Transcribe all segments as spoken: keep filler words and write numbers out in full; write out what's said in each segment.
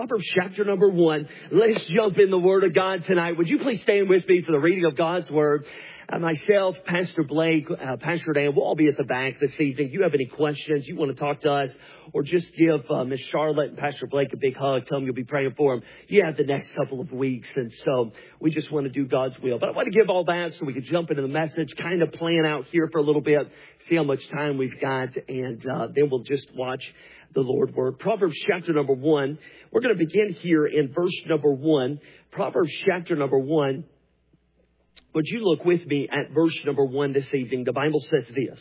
Proverbs chapter number one. Let's jump in the Word of God tonight. Would you please stand with me for the reading of God's Word? Uh, myself, Pastor Blake, uh, Pastor Dan, we'll all be at the back this evening. If you have any questions, you want to talk to us, or just give uh, Miss Charlotte and Pastor Blake a big hug. Tell them you'll be praying for them. You have the next couple of weeks, and so we just want to do God's will. But I want to give all that so we can jump into the message, kind of plan out here for a little bit, see how much time we've got, and uh, then we'll just watch the Lord work. Proverbs chapter number one. We're going to begin here in verse number one. Proverbs chapter number one. Would you look with me at verse number one this evening? The Bible says this.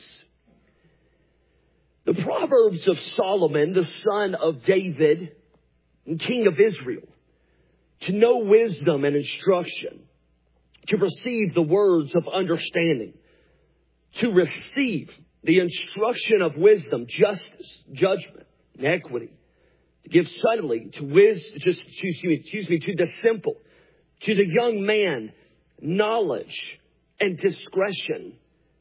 The Proverbs of Solomon, the son of David and king of Israel, to know wisdom and instruction, to receive the words of understanding, to receive the instruction of wisdom, justice, judgment, and equity, to give suddenly to wisdom, just excuse me, excuse me, to the simple, to the young man, knowledge and discretion.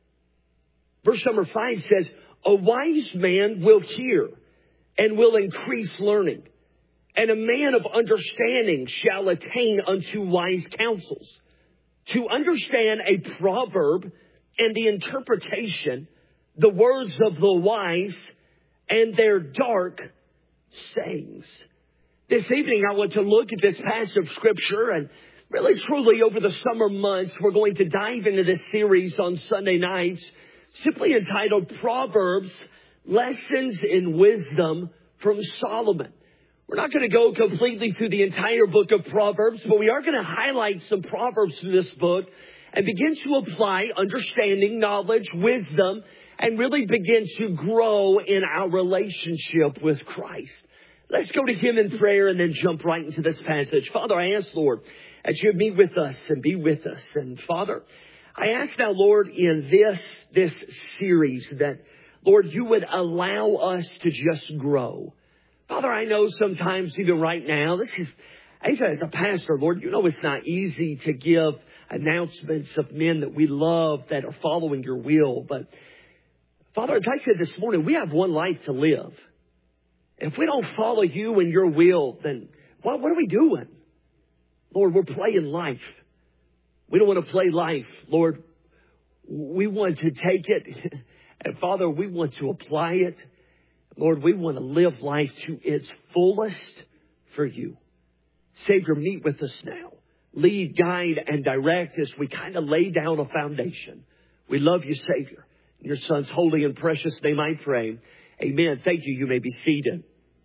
Verse number five says, a wise man will hear and will increase learning, and a man of understanding shall attain unto wise counsels. To understand a proverb and the interpretation, the words of the wise and their dark sayings. This evening I want to look at this passage of Scripture, and really truly over the summer months we're going to dive into this series on Sunday nights, simply entitled Proverbs, Lessons in Wisdom from Solomon. We're not going to go completely through the entire book of Proverbs, but we are going to highlight some Proverbs from this book and begin to apply understanding, knowledge, wisdom, and really begin to grow in our relationship with Christ. Let's go to Him in prayer and then jump right into this passage. Father, I ask, Lord, that You meet with us and be with us. And Father, I ask now, Lord, in this, this series that, Lord, You would allow us to just grow. Father, I know sometimes even right now, this is, as a pastor, Lord, You know it's not easy to give announcements of men that we love that are following Your will. But Father, as I said this morning, we have one life to live. If we don't follow You and Your will, then what, what are we doing? Lord, we're playing life. We don't want to play life, Lord. We want to take it. And Father, we want to apply it. Lord, we want to live life to its fullest for You. Savior, meet with us now. Lead, guide, and direct as we kind of lay down a foundation. We love You, Savior. In Your Son's holy and precious name I pray. Amen. Thank you. You may be seated.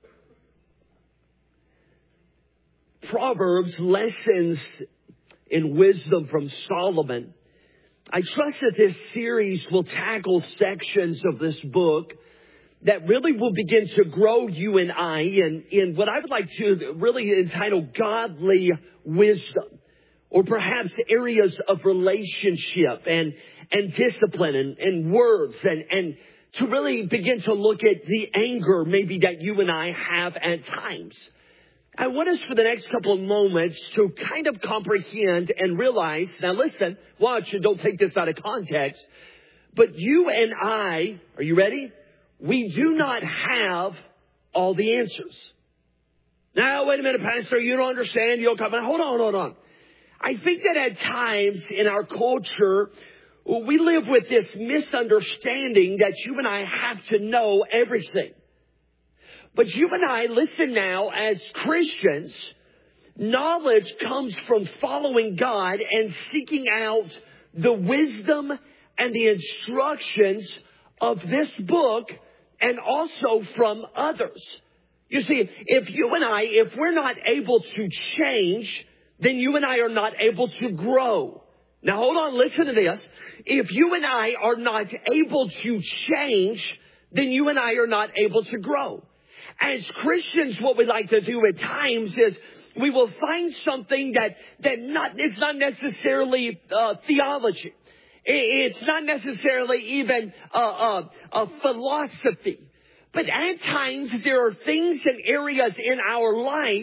Proverbs, Lessons in Wisdom from Solomon. I trust that this series will tackle sections of this book that really will begin to grow you and I in, in what I would like to really entitle godly wisdom, or perhaps areas of relationship and, and discipline and, and words, and, and to really begin to look at the anger maybe that you and I have at times. I want us for the next couple of moments to kind of comprehend and realize, now listen, watch and don't take this out of context, but you and I, are you ready? We do not have all the answers. Now, wait a minute, Pastor, you don't understand. You don't come. Hold on, hold on. I think that at times in our culture, we live with this misunderstanding that you and I have to know everything. But you and I, listen now, as Christians, knowledge comes from following God and seeking out the wisdom and the instructions of this book, and also from others. You see, if you and I, if we're not able to change, then you and I are not able to grow. Now hold on, listen to this. If you and I are not able to change, then you and I are not able to grow. As Christians, what we like to do at times is we will find something that, that not, is not necessarily uh, theology. It's not necessarily even a, a, a philosophy. But at times there are things and areas in our life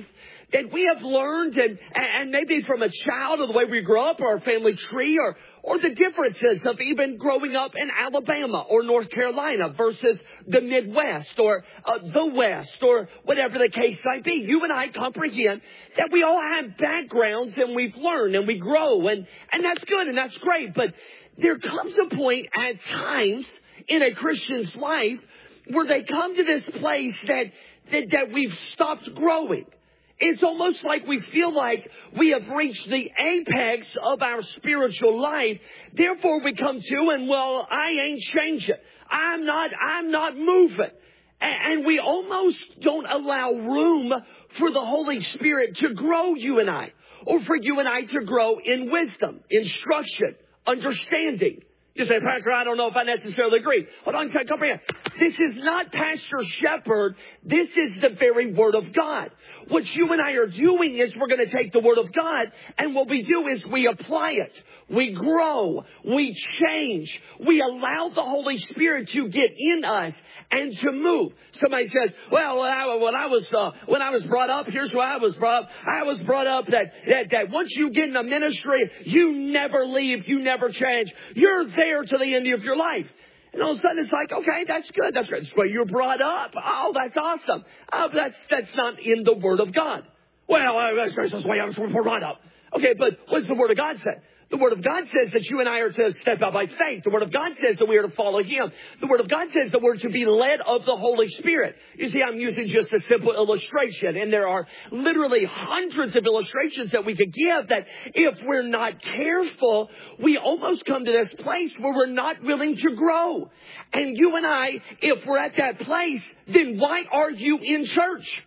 that we have learned, and, and maybe from a child or the way we grew up or our family tree, or, or the differences of even growing up in Alabama or North Carolina versus the Midwest or uh, the West or whatever the case might be. You and I comprehend that we all have backgrounds and we've learned and we grow, and, and that's good and that's great. But there comes a point at times in a Christian's life where they come to this place that, that, that we've stopped growing. It's almost like we feel like we have reached the apex of our spiritual life. Therefore, we come to, and well, I ain't changing. I'm not, I'm not moving. And we almost don't allow room for the Holy Spirit to grow you and I, or for you and I to grow in wisdom, instruction, understanding. You say, Pastor, I don't know if I necessarily agree. Hold on, comprehend. This is not Pastor Shepherd. This is the very Word of God. What you and I are doing is we're going to take the Word of God, and what we do is we apply it. We grow. We change. We allow the Holy Spirit to get in us and to move. Somebody says, well, when I, when I was uh, when I was brought up, here's where I was brought up. I was brought up that, that, that once you get in a ministry, you never leave. You never change. You're there to the end of your life. And all of a sudden it's like, okay, that's good. That's good. That's where you're brought up. Oh, that's awesome. Oh, but that's, that's not in the Word of God. Well, that's the way I was brought up. Okay, but what's the Word of God say? The Word of God says that you and I are to step out by faith. The Word of God says that we are to follow Him. The Word of God says that we're to be led of the Holy Spirit. You see, I'm using just a simple illustration, and there are literally hundreds of illustrations that we could give that if we're not careful, we almost come to this place where we're not willing to grow. And you and I, if we're at that place, then why are you in church?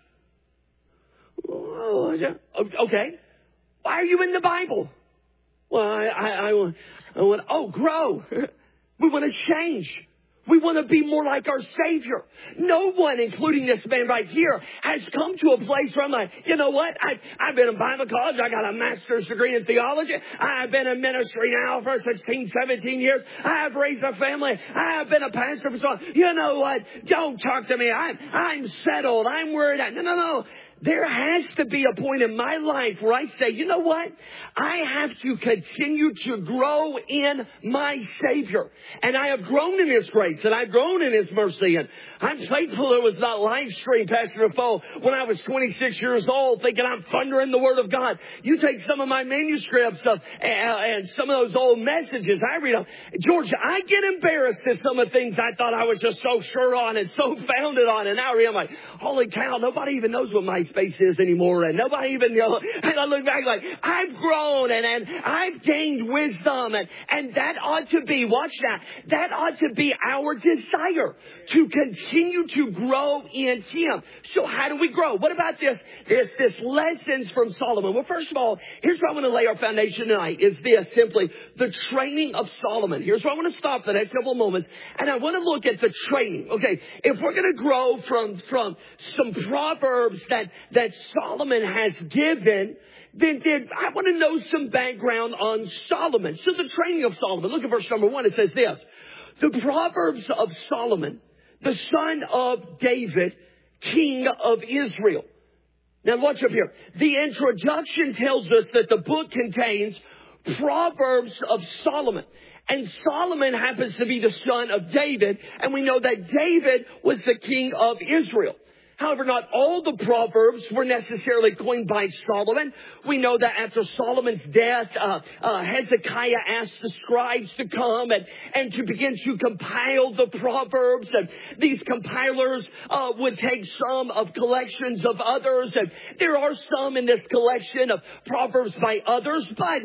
Okay. Why are you in the Bible? Well, I, I, I, want, I want, oh, grow. We want to change. We want to be more like our Savior. No one, including this man right here, has come to a place where I'm like, you know what? I, I've been in Bible college. I got a master's degree in theology. I've been in ministry now for sixteen, seventeen years. I've raised a family. I've been a pastor for so long. You know what? Don't talk to me. I'm, I'm settled. I'm worried. No, no, no. There has to be a point in my life where I say, you know what? I have to continue to grow in my Savior. And I have grown in His grace, and I've grown in His mercy. And I'm thankful it was not live stream, Pastor Defoe, when I was twenty-six years old, thinking I'm thundering the Word of God. You take some of my manuscripts of, uh, and some of those old messages, I read them. George, I get embarrassed at some of the things I thought I was just so sure on and so founded on. And now I read, I'm like, holy cow, nobody even knows what my space is anymore, and nobody even, you know, and I look back like, I've grown, and, and I've gained wisdom, and, and that ought to be, watch that, that ought to be our desire, to continue to grow in Him. So how do we grow? What about this, this, this lessons from Solomon? Well, first of all, here's where I want to lay our foundation tonight, is this, simply, the training of Solomon. Here's where I want to stop for the next couple moments, and I want to look at the training. Okay, if we're going to grow from, from some proverbs that that Solomon has given, then, then I want to know some background on Solomon. So the training of Solomon. Look at verse number one. It says this. The Proverbs of Solomon, the son of David, king of Israel. Now watch up here. The introduction tells us that the book contains Proverbs of Solomon. And Solomon happens to be the son of David. And we know that David was the king of Israel. However, not all the Proverbs were necessarily coined by Solomon. We know that after Solomon's death, uh, uh, Hezekiah asked the scribes to come and, and to begin to compile the Proverbs. And these compilers uh, would take some of collections of others. And there are some in this collection of Proverbs by others. But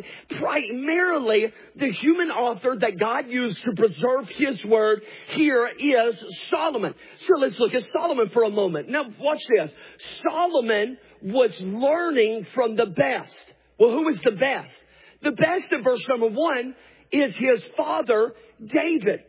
primarily, the human author that God used to preserve His Word here is Solomon. So let's look at Solomon for a moment. Now, Now, watch this. Solomon was learning from the best. Well, who is the best? The best in verse number one is his father, David.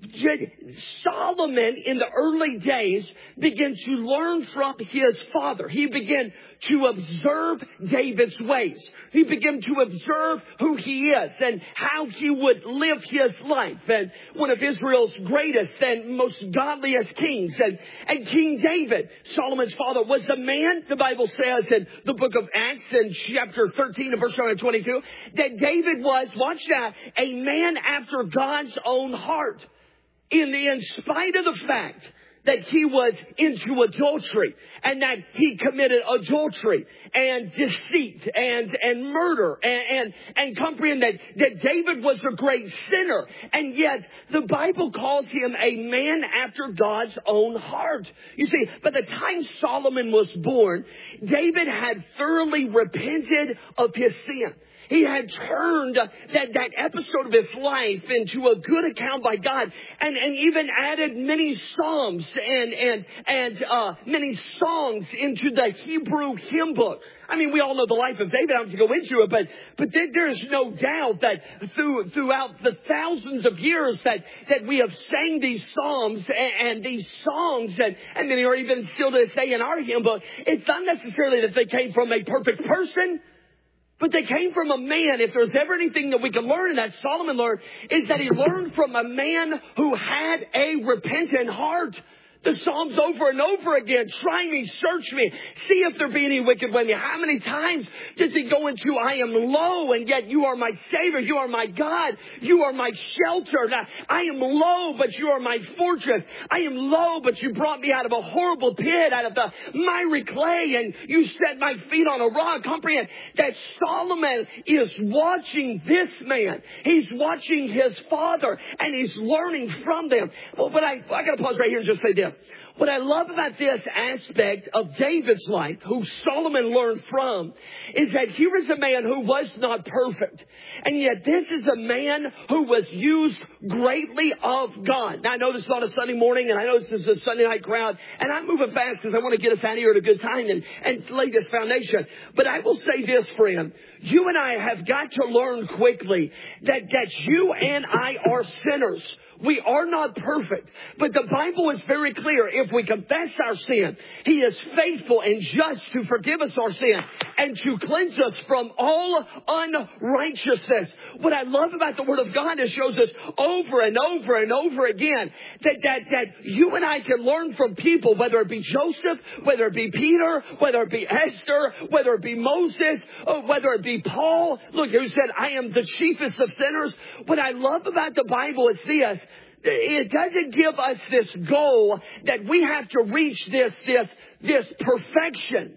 Solomon in the early days began to learn from his father. He began to observe David's ways. He began to observe who he is and how he would live his life. And one of Israel's greatest and most godliest kings. And, and King David, Solomon's father, was the man, the Bible says in the book of Acts in chapter thirteen and verse twenty-two, that David was, watch that, a man after God's own heart. In, in spite of the fact that he was into adultery and that he committed adultery and deceit and, and murder and, and, and comprehend that, that David was a great sinner. And yet the Bible calls him a man after God's own heart. You see, by the time Solomon was born, David had thoroughly repented of his sin. He had turned that, that episode of his life into a good account by God, and, and even added many psalms and and and uh, many songs into the Hebrew hymn book. I mean, we all know the life of David. I don't have to go into it, but but there is no doubt that through, throughout the thousands of years that, that we have sang these psalms and, and these songs, and, and many are even still to this day in our hymn book, it's not necessarily that they came from a perfect person, but they came from a man. If there's ever anything that we can learn, and that Solomon learned, is that he learned from a man who had a repentant heart. The Psalms over and over again, try me, search me, see if there be any wicked way in me. How many times does he go into, I am low, and yet you are my Savior, you are my God, you are my shelter. Now, I am low, but you are my fortress. I am low, but you brought me out of a horrible pit, out of the miry clay, and you set my feet on a rock. Comprehend that Solomon is watching this man. He's watching his father, and he's learning from them. Well, but I, I got to pause right here and just say this. What I love about this aspect of David's life, who Solomon learned from, is that here is a man who was not perfect. And yet this is a man who was used greatly of God. Now, I know this is on a Sunday morning, and I know this is a Sunday night crowd, and I'm moving fast because I want to get us out of here at a good time and, and lay this foundation. But I will say this, friend. You and I have got to learn quickly that, that you and I are sinners. We are not perfect, but the Bible is very clear. If we confess our sin, He is faithful and just to forgive us our sin and to cleanse us from all unrighteousness. What I love about the Word of God is it shows us over and over and over again that, that, that you and I can learn from people, whether it be Joseph, whether it be Peter, whether it be Esther, whether it be Moses, or whether it be Paul. Look, who said, I am the chiefest of sinners. What I love about the Bible is this. It doesn't give us this goal that we have to reach this, this, this perfection.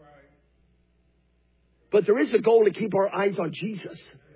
But there is a goal to keep our eyes on Jesus.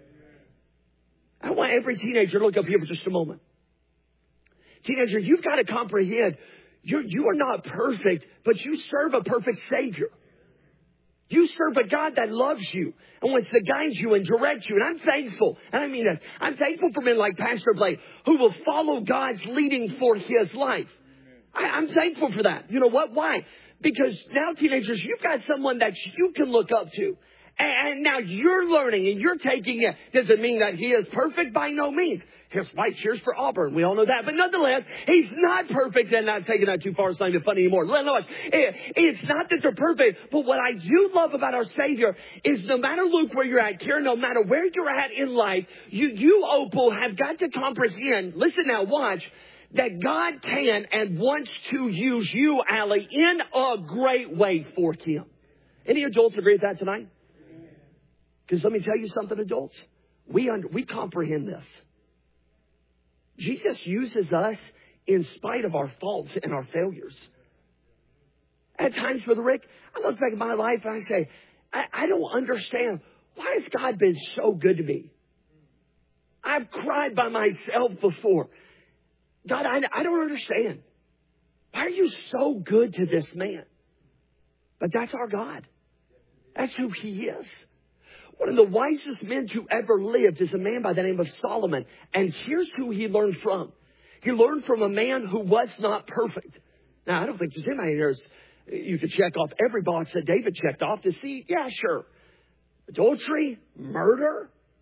I want every teenager to look up here for just a moment. Teenager, you've got to comprehend, you're, you are not perfect, but you serve a perfect Savior. You serve a God that loves you and wants to guide you and direct you. And I'm thankful. And I mean that. I'm thankful for men like Pastor Blake who will follow God's leading for his life. I, I'm thankful for that. You know what? Why? Because now, teenagers, you've got someone that you can look up to. And now you're learning and you're taking it. Does it mean that he is perfect? By no means. His wife cheers for Auburn. We all know that. But nonetheless, he's not perfect, and not taking that too far. It's not even funny anymore. It's not that they're perfect. But what I do love about our Savior is no matter, Luke, where you're at, Karen, no matter where you're at in life, you, you, Opal, have got to comprehend. Listen now, watch. That God can and wants to use you, Allie, in a great way for Him. Any adults agree with that tonight? Because let me tell you something, adults. We under, we comprehend this. Jesus uses us in spite of our faults and our failures. At times, Brother Rick, I look back at my life and I say, I, I don't understand. Why has God been so good to me? I've cried by myself before. God, I, I don't understand. Why are you so good to this man? But that's our God. That's who He is. One of the wisest men to ever lived is a man by the name of Solomon. And here's who he learned from. He learned from a man who was not perfect. Now, I don't think there's anybody here you could check off every box that David checked off to see, yeah, sure. Adultery, murder,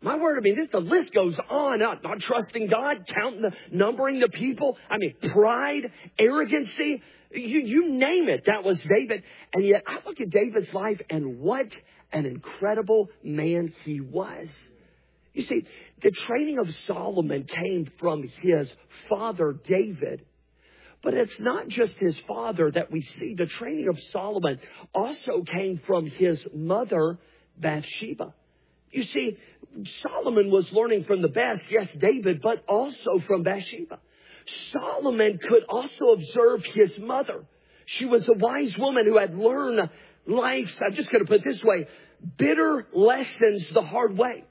My word, I mean, this, the list goes on, not, not trusting God, counting the, numbering the people. I mean, pride, arrogancy, you, you name it. That was David. And yet I look at David's life and what an incredible man he was. You see, the training of Solomon came from his father, David. But it's not just his father that we see. The training of Solomon also came from his mother, Bathsheba. You see, Solomon was learning from the best, yes, David, but also from Bathsheba. Solomon could also observe his mother. She was a wise woman who had learned life's, I'm just going to put it this way, bitter lessons the hard way.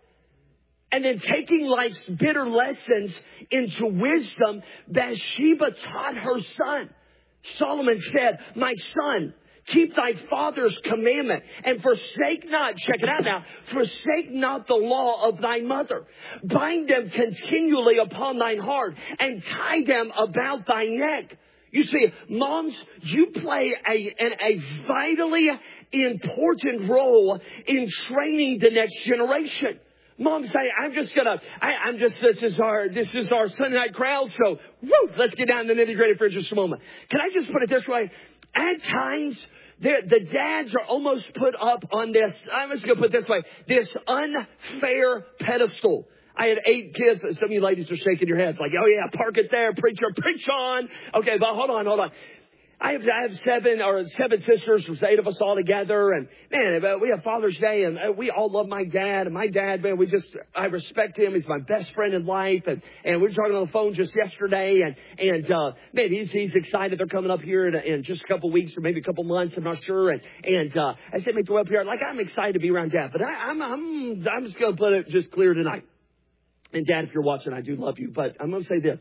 And then taking life's bitter lessons into wisdom, Bathsheba taught her son. Solomon said, my son, keep thy father's commandment and forsake not, check it out now, forsake not the law of thy mother. Bind them continually upon thine heart and tie them about thy neck. You see, moms, you play a, a, a vitally important role in training the next generation. Mom say, I'm just gonna, I, I'm just, this is our, this is our Sunday night crowd. So, woo, let's get down to the nitty gritty for just a moment. Can I just put it this way? At times, the, the dads are almost put up on this, I'm just gonna put it this way, this unfair pedestal. I had eight kids. Some of you ladies are shaking your heads like, oh yeah, park it there, preacher, preach on. Okay, but hold on, hold on. I have, I have seven or seven sisters. There's eight of us all together. And man, we have Father's Day and we all love my dad. And my dad, man, we just, I respect him. He's my best friend in life. And, and we were talking on the phone just yesterday. And, and, uh, man, he's, he's excited. They're coming up here in, in just a couple weeks or maybe a couple months. I'm not sure. And, and, uh, I said, make the way up here. Like, I'm excited to be around Dad, but I, I'm, I'm, I'm just going to put it just clear tonight. And Dad, if you're watching, I do love you, but I'm going to say this.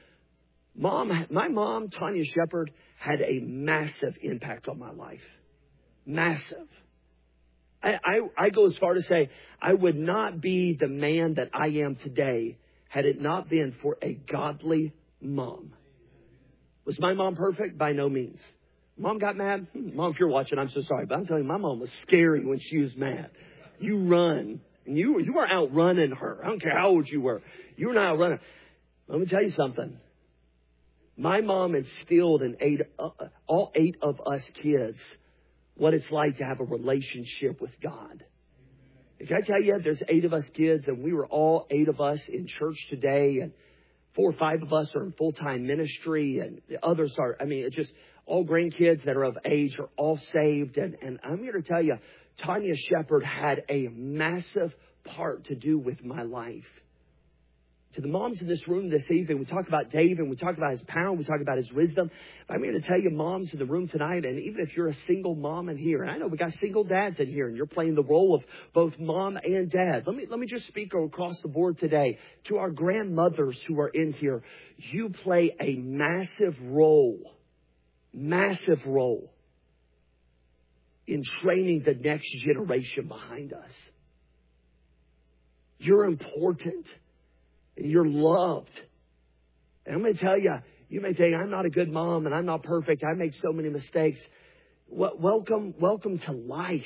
Mom, my mom, Tanya Shepard, had a massive impact on my life. Massive. I, I, I go as far to say I would not be the man that I am today had it not been for a godly mom. Was my mom perfect? By no means. Mom got mad? Mom, if you're watching, I'm so sorry, but I'm telling you, my mom was scary when she was mad. You run. And you, you were outrunning her. I don't care how old you were. You were not outrunning her. Let me tell you something. My mom instilled in eight, uh, all eight of us kids what it's like to have a relationship with God. Can I tell you, there's eight of us kids, and we were all eight of us in church today, and four or five of us are in full-time ministry, and the others are, I mean, it's just all grandkids that are of age are all saved. And, and I'm here to tell you, Tanya Shepard had a massive part to do with my life. To the moms in this room this evening, we talk about David, we talk about his power, we talk about his wisdom. I'm here to tell you, moms in the room tonight, and even if you're a single mom in here, and I know we got single dads in here, and you're playing the role of both mom and dad. Let me let me just speak across the board today to our grandmothers who are in here. You play a massive role, massive role in training the next generation behind us. You're important. You're loved. And I'm going to tell you, you may think, I'm not a good mom and I'm not perfect. I make so many mistakes. Well, welcome, welcome to life.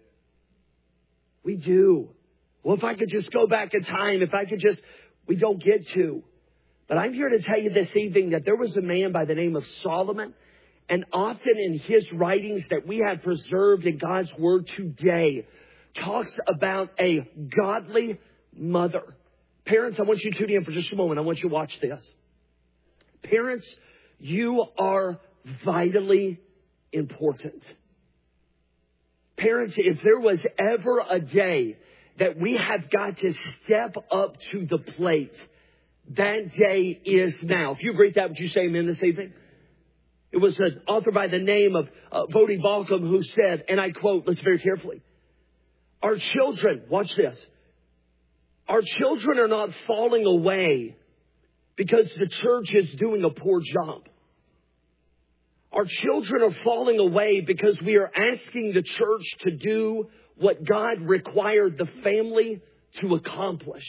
We do. Well, if I could just go back in time, if I could just, we don't get to. But I'm here to tell you this evening that there was a man by the name of Solomon. And often in his writings that we have preserved in God's Word today, talks about a godly mother. Parents, I want you to tune in for just a moment. I want you to watch this. Parents, you are vitally important. Parents, if there was ever a day that we have got to step up to the plate, that day is now. If you agree with that, would you say amen this evening? It was an author by the name of uh, Voddie Baucham who said, and I quote, listen very carefully, our children, watch this, our children are not falling away because the church is doing a poor job. Our children are falling away because we are asking the church to do what God required the family to accomplish.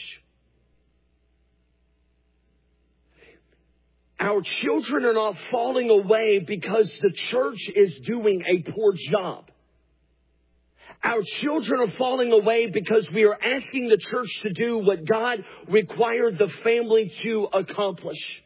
Our children are not falling away because the church is doing a poor job. Our children are falling away because we are asking the church to do what God required the family to accomplish.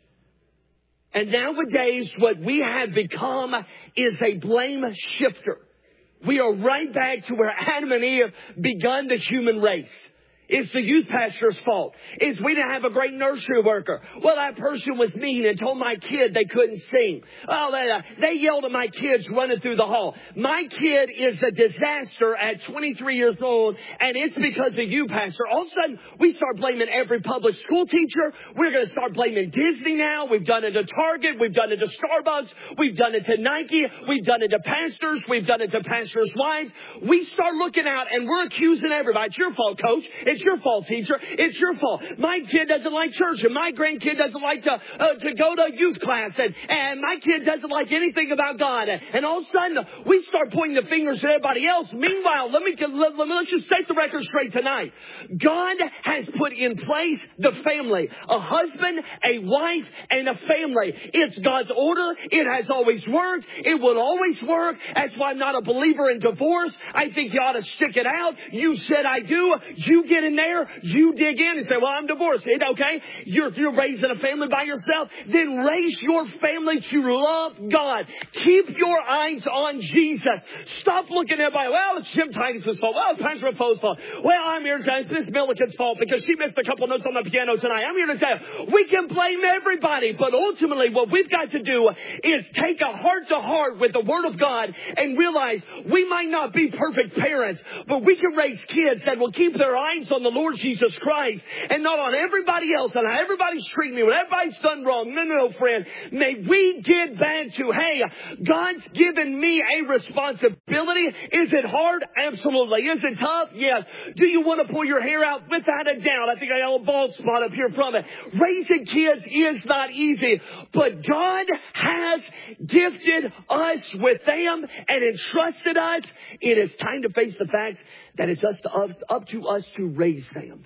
And nowadays, what we have become is a blame shifter. We are right back to where Adam and Eve begun the human race. It's the youth pastor's fault. It's we didn't have a great nursery worker. Well, that person was mean and told my kid they couldn't sing. Oh, they, uh, they yelled at my kids running through the hall. My kid is a disaster at twenty-three years old, and it's because of you, pastor. All of a sudden, we start blaming every public school teacher. We're going to start blaming Disney now. We've done it to Target. We've done it to Starbucks. We've done it to Nike. We've done it to pastors. We've done it to pastors' wives. We start looking out, and we're accusing everybody. It's your fault, coach. It's It's your fault, teacher. It's your fault. My kid doesn't like church, and my grandkid doesn't like to uh, to go to youth class, and, and my kid doesn't like anything about God. And, and all of a sudden, we start pointing the fingers at everybody else. Meanwhile, let me, let, let me let's just set the record straight tonight. God has put in place the family, a husband, a wife, and a family. It's God's order. It has always worked. It will always work. That's why I'm not a believer in divorce. I think you ought to stick it out. You said I do. You get in there, you dig in and say, well, I'm divorced. Okay, you're, you're raising a family by yourself. Then raise your family to love God. Keep your eyes on Jesus. Stop looking at everybody. Well, it's Jim Titus's fault. Well, it's Pastor Foe's fault. Well, I'm here to tell you it's Miss Milliken's fault because she missed a couple notes on the piano tonight. I'm here to tell you, we can blame everybody, but ultimately what we've got to do is take a heart to heart with the Word of God and realize we might not be perfect parents, but we can raise kids that will keep their eyes on the Lord Jesus Christ and not on everybody else and how everybody's treating me, what everybody's done wrong. No, no, friend. May we get back to, hey, God's given me a responsibility. Is it hard? Absolutely. Is it tough? Yes. Do you want to pull your hair out? Without a doubt. I think I got a bald spot up here from it. Raising kids is not easy, but God has gifted us with them and entrusted us. It is time to face the facts that it's us to, up, up to us to raise them.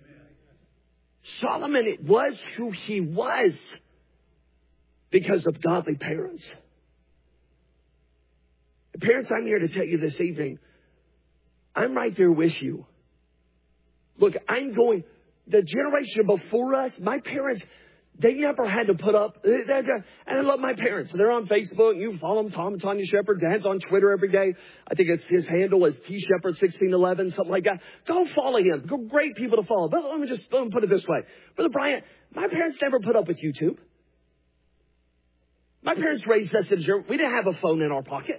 Solomon, it was who he was because of godly parents. Parents, I'm here to tell you this evening, I'm right there with you. Look, I'm going, the generation before us, my parents, they never had to put up, and I love my parents. They're on Facebook. You follow them, Tom and Tanya Shepherd. Dad's on Twitter every day. I think it's his handle is T Shepherd sixteen eleven, something like that. Go follow him. Go, great people to follow. But let me just let me put it this way. Brother Brian, my parents never put up with YouTube. My parents raised us in Germany. We didn't have a phone in our pocket.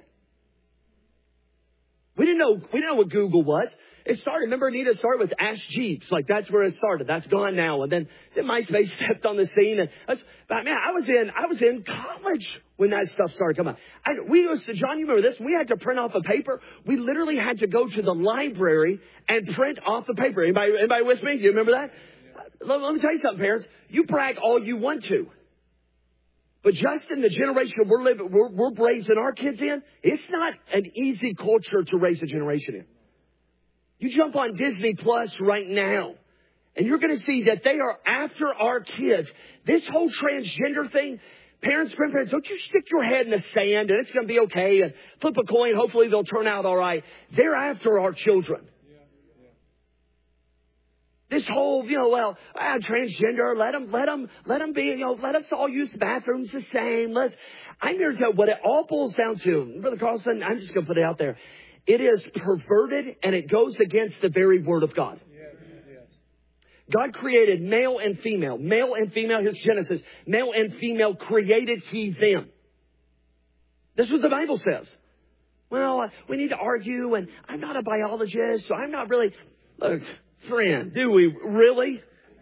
We didn't know, we didn't know what Google was. It started, remember, Anita, it started with Ask Jeeps. Like, that's where it started. That's gone now. And then, then MySpace stepped on the scene. And I was, but man, I was in, I was in college when that stuff started coming out. I, we used to, John, you remember this? We had to print off a paper. We literally had to go to the library and print off the paper. Anybody, anybody with me? You remember that? Let, let me tell you something, parents. You brag all you want to. But just in the generation we're living, we're, we're raising our kids in, it's not an easy culture to raise a generation in. You jump on Disney Plus right now, and you're going to see that they are after our kids. This whole transgender thing, parents, grandparents, don't you stick your head in the sand and it's going to be okay and flip a coin. Hopefully they'll turn out all right. They're after our children. This whole, you know, well, ah, transgender, let them, let them, let them be, you know, let us all use the bathrooms the same. Let's, I'm here to tell you what it all boils down to. Brother Carlson, I'm just going to put it out there. It is perverted and it goes against the very Word of God. God created male and female. Male and female, here's Genesis. Male and female created He them. That's what the Bible says. Well, uh, we need to argue, and I'm not a biologist, so I'm not really... Look, friend, do we really?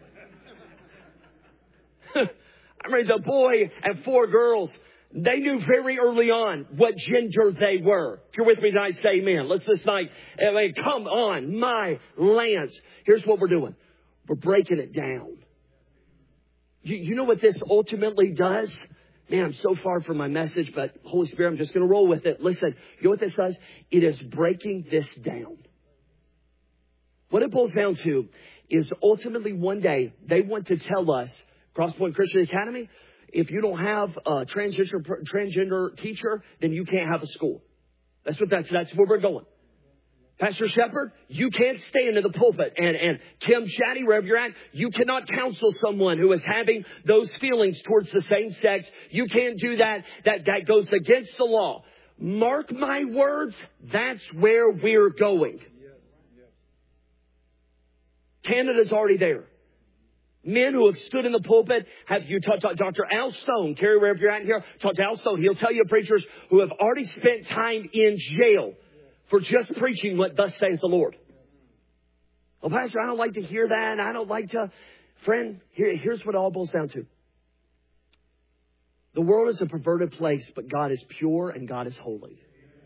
I raised a boy and four girls. They knew very early on what gender they were. If you're with me tonight, say amen. Let's just like, I mean, come on, my Lance. Here's what we're doing. We're breaking it down. You, you know what this ultimately does? Man, I'm so far from my message, but Holy Spirit, I'm just going to roll with it. Listen, you know what this does? It is breaking this down. What it boils down to is ultimately one day they want to tell us, Crosspoint Christian Academy, if you don't have a transgender, transgender teacher, then you can't have a school. That's what that's, that's where we're going. Pastor Shepherd, you can't stand in the pulpit. And, and Tim Chatty, wherever you're at, you cannot counsel someone who is having those feelings towards the same sex. You can't do that. That, that goes against the law. Mark my words, that's where we're going. Canada's already there. Men who have stood in the pulpit, have you talked to Doctor Al Stone, Carrie, wherever you're at here, talk to Al Stone. He'll tell you preachers who have already spent time in jail for just preaching what thus saith the Lord. Well, Pastor, I don't like to hear that. I don't like to. Friend, here, here's what it all boils down to. The world is a perverted place, but God is pure and God is holy.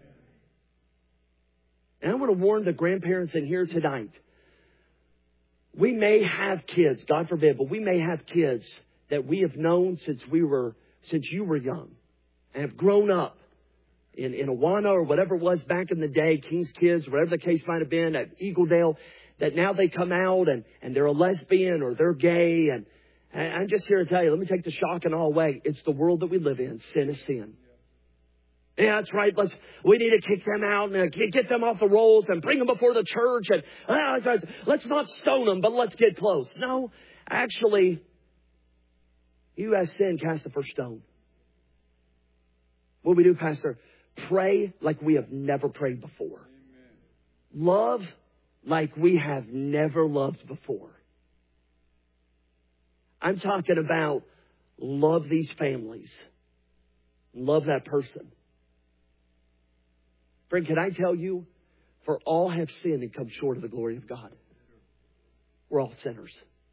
And I want to warn the grandparents in here tonight. We may have kids, God forbid, but we may have kids that we have known since we were, since you were young and have grown up. In, in Awana or whatever it was back in the day, King's Kids, whatever the case might have been at Eagledale, that now they come out and, and they're a lesbian or they're gay. And, and I'm just here to tell you, let me take the shock and all away. It's the world that we live in. Sin is sin. Yeah, that's right. Let's, we need to kick them out and get them off the rolls and bring them before the church. And uh, let's not stone them, but let's get close. No, actually, you as sin, cast the first stone. What do we do, Pastor? Pray like we have never prayed before. Amen. Love like we have never loved before. I'm talking about love these families. Love that person. Friend, can I tell you, for all have sinned and come short of the glory of God. We're all sinners.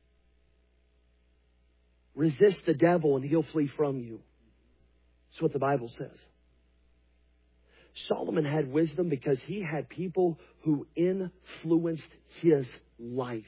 Resist the devil and he'll flee from you. That's what the Bible says. Solomon had wisdom because he had people who influenced his life.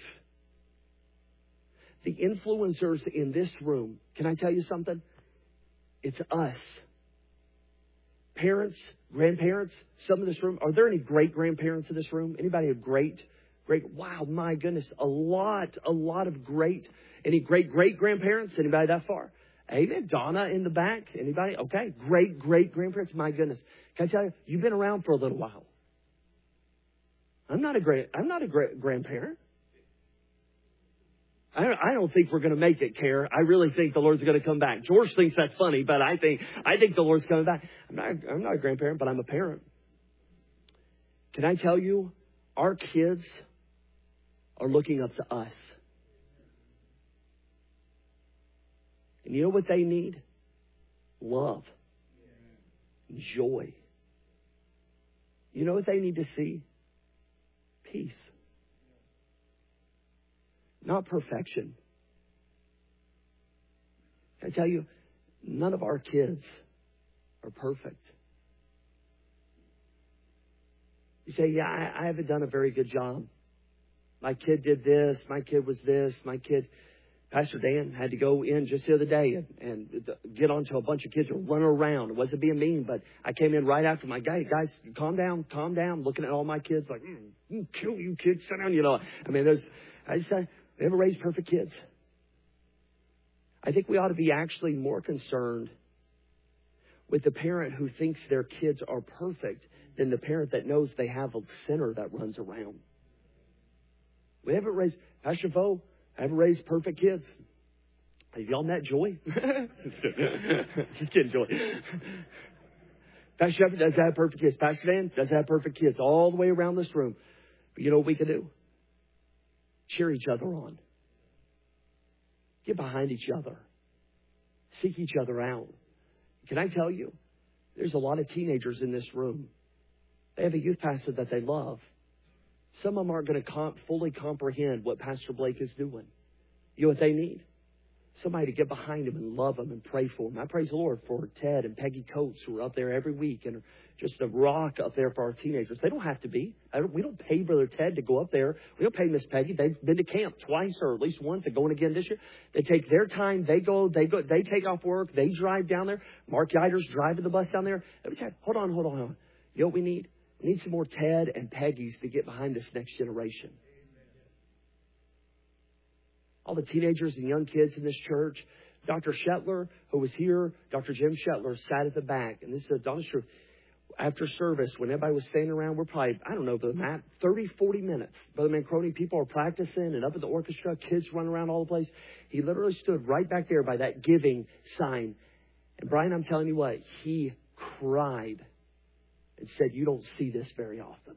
The influencers in this room, can I tell you something? It's us. Parents, grandparents, some in this room. Are there any great-grandparents in this room? Anybody a great, great, wow, my goodness, a lot, a lot of great, any great-great-grandparents? Anybody that far? Amen. Donna in the back. Anybody? Okay. Great, great grandparents. My goodness. Can I tell you, you've been around for a little while. I'm not a great, I'm not a great grandparent. I don't, I don't think we're going to make it, Care. I really think the Lord's going to come back. George thinks that's funny, but I think, I think the Lord's coming back. I'm not, I'm not a grandparent, but I'm a parent. Can I tell you, our kids are looking up to us. And you know what they need? Love. Joy. You know what they need to see? Peace. Not perfection. I tell you, none of our kids are perfect. You say, yeah, I, I haven't done a very good job. My kid did this. My kid was this. My kid... Pastor Dan had to go in just the other day and, and get onto a bunch of kids who were running around. It wasn't being mean, but I came in right after my guy. Guys, calm down, calm down. Looking at all my kids like, mm, kill you kids, sit down. You know, I mean, there's, I just said, we haven't raised perfect kids. I think we ought to be actually more concerned with the parent who thinks their kids are perfect than the parent that knows they have a sinner that runs around. We haven't raised, Pastor Vo, I haven't raised perfect kids. Have y'all met Joy? Just kidding, Joy. Pastor Shepherd does have perfect kids. Pastor Dan does have perfect kids all the way around this room. But you know what we can do? Cheer each other on. Get behind each other. Seek each other out. Can I tell you, there's a lot of teenagers in this room. They have a youth pastor that they love. Some of them aren't going to comp- fully comprehend what Pastor Blake is doing. You know what they need? Somebody to get behind them and love them and pray for them. I praise the Lord for Ted and Peggy Coates, who are up there every week and are just a rock up there for our teenagers. They don't have to be. I don't, we don't pay Brother Ted to go up there. We don't pay Miss Peggy. They've been to camp twice or at least once and going again this year. They take their time. They go. They go. They take off work. They drive down there. Mark Yiders driving the bus down there. Let me tell you, hold on, hold on, hold on. You know what we need? We need some more Ted and Peggy's to get behind this next generation. All the teenagers and young kids in this church. Doctor Shetler, who was here, Doctor Jim Shetler, sat at the back. And this is the honest truth. after service, when everybody was standing around, we're probably, I don't know, the map, thirty, forty minutes. Brother Mancroni, people are practicing and up at the orchestra, kids running around all the place. He literally stood right back there by that giving sign. And Brian, I'm telling you what, he cried and said, you don't see this very often.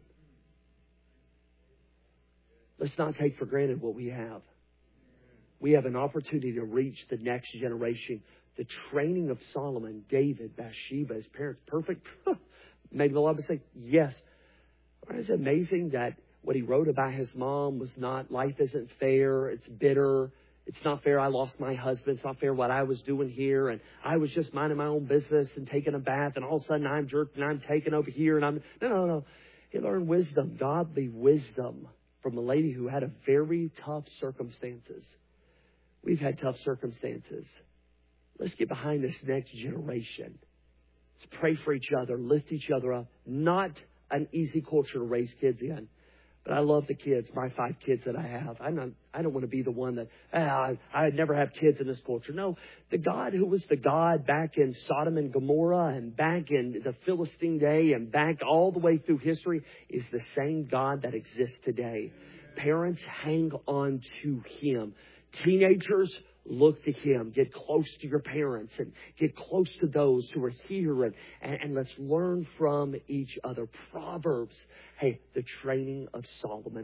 Let's not take for granted what we have. We have an opportunity to reach the next generation. The training of Solomon, David, Bathsheba, his parents, perfect. Made a lot of mistakes. Yes. Isn't it amazing that what he wrote about his mom was not, life isn't fair, it's bitter, it's not fair, I lost my husband, it's not fair what I was doing here, and I was just minding my own business and taking a bath, and all of a sudden I'm jerked and I'm taken over here, and I'm, no, no, no. He learned wisdom, godly wisdom from a lady who had a very tough circumstances. We've had tough circumstances. Let's get behind this next generation. Let's pray for each other, lift each other up. Not an easy culture to raise kids in. But I love the kids, my five kids that I have. I'm not, I don't want to be the one that, ah, I'd never have kids in this culture. No, the God who was the God back in Sodom and Gomorrah and back in the Philistine day and back all the way through history is the same God that exists today. Parents, hang on to Him. Teenagers, look to Him. Get close to your parents and get close to those who are here. And, and, and let's learn from each other. Proverbs, hey, the training of Solomon.